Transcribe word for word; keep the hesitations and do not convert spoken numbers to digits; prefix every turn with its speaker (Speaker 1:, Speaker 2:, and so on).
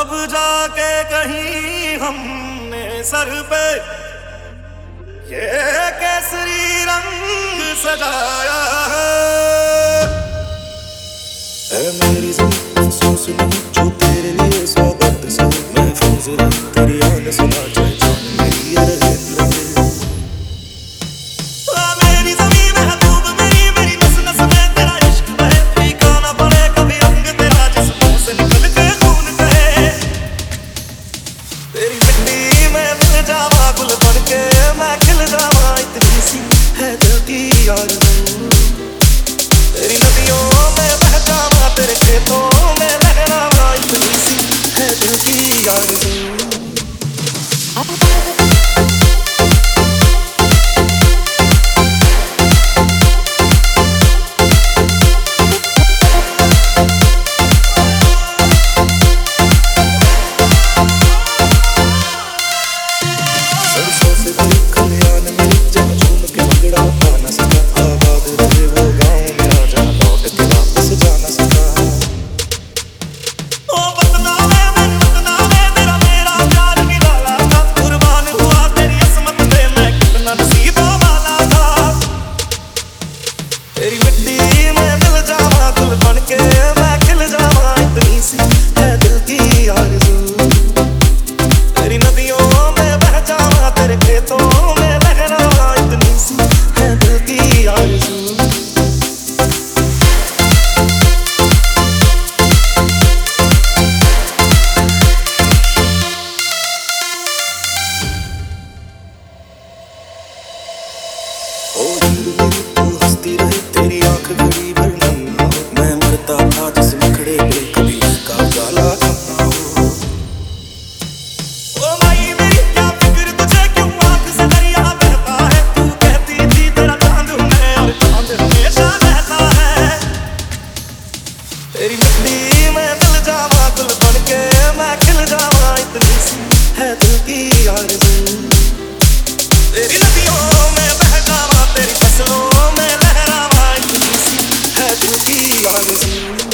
Speaker 1: अब जाके कहीं हमने सर पे ये केसरी रंग सजाया है।
Speaker 2: ऐ मेरी ज़मीं सोच नहीं जो तेरे लिए स्वागत से महफूज रहे तेरी आन सुना जाए जान मेरी ये रहे रहे।
Speaker 1: मेरी ज़मीं महबूब मेरी मेरी नस नस में तेरा इश्क बहे, फीका ना पड़े कभी रंग तेरा जिस्मों से निकल के खून बहे। तेरी मिट्टी में मिल जावा गुल बन के मैं खिल जावा, इतनी सी है दिल की आरज़ू। तेरी नदियों में बह जावा तेरे खेतों में लहरावा, इतनी सी है दिल की आरज़ू।
Speaker 2: सरसों से भरी खलियान मेरी जहाँ झूम के भंगड़ा पा न सका, आबाद रहे वो गाँव मेरा जहाँ लौट के वापस जा न सका।
Speaker 1: ओ बदनामे मैं बदनामे तेरा मेरा प्यार निराला था, कुर्बान हुआ तेरी असमत पे मैं कितना नसीबों वाला था। तेरी मिट्टी में मिल जावा गुल बन के मैं खिल जावा, इतनी सी है दिल की आरज़ू। तेरी नदियों में बह जावा तेरे खेतों में लहरावा, इतनी सी है दिल की आरज़ू।
Speaker 2: ओ नींद मेरी तू हंसती रहे तेरी आंख घड़ी भर नम ना हो, मैं मरता था जिस मुखड़े पे कभी उसका उजाला कम ना हो।
Speaker 1: ओ माई मेरी क्या फिक्र तुझे क्यों आँख से दरिया बहता है, तू कहती थी तेरा चांद हूँ मैं और चांद हमेशा रहता है। तेरी मिट्टी में मिल जावा गुल बन के मैं खिल जावा, इतनी सी है दिल की आरज़ू। तेरी नदियों में बह जावा तेरी फसलों में लहरावा, इतनी सी है दिल की आरज़ू।